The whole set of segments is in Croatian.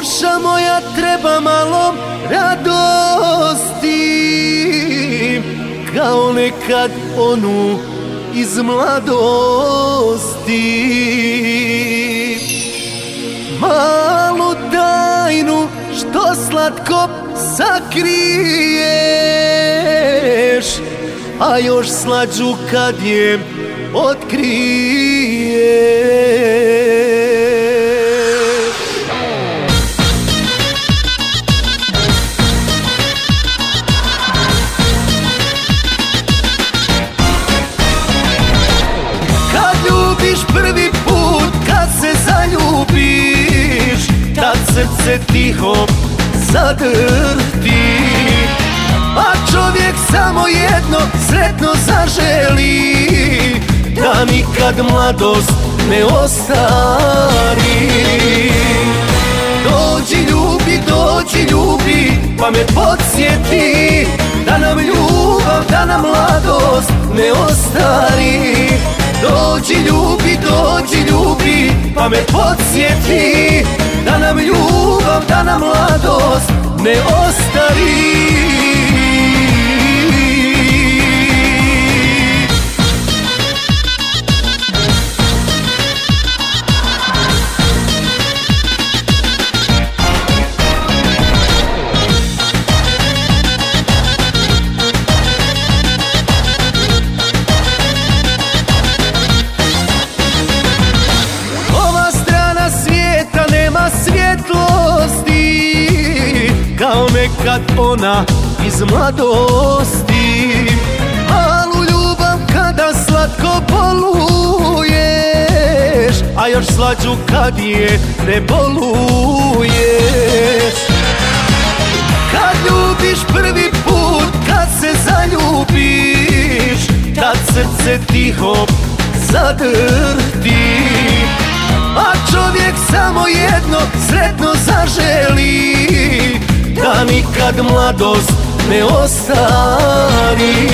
Duša moja treba malo radosti, kao nekad onu iz mladosti. Malu tajnu što slatko sakriješ, a još slađu kad je otkriješ. Prvi put kad se zaljubiš, tad srce tiho zadrhti, a čovjek samo jedno sretno zaželi, da nikad mladost ne ostari. Dođi ljubi, pa me podsjeti da nam ljubav, da nam mladost ne ostari. Dođi ljubi, pa me podsjeti da nam ljubav, da nam mladost ne ostari. Kao nekad ona iz mladosti, malu ljubav kada slatko boluješ, a još slađu kad je ne boluješ. Kad ljubiš prvi put, kad se zaljubiš, tad srce tiho zadrhti, a čovjek samo jedno sretno zaželi, da nikad mladost ne ostari.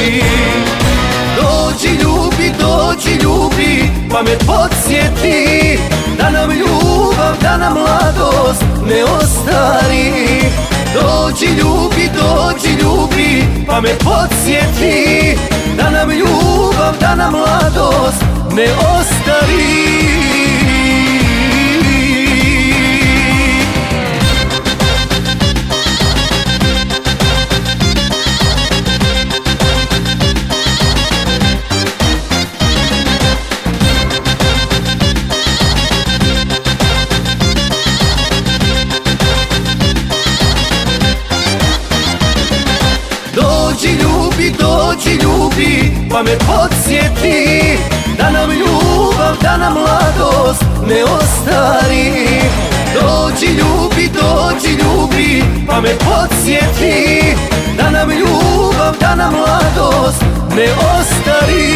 Dođi ljubi, pa me podsjeti da nam ljubav, da nam mladost ne ostari. Dođi ljubi, pa me podsjeti da nam ljubav, da nam mladost ne ostari. Dođi ljubi, pa me podsjeti da nam ljubav, da nam mladost ne ostari. Dođi ljubi, pa me podsjeti da nam ljubav, da nam mladost ne ostari.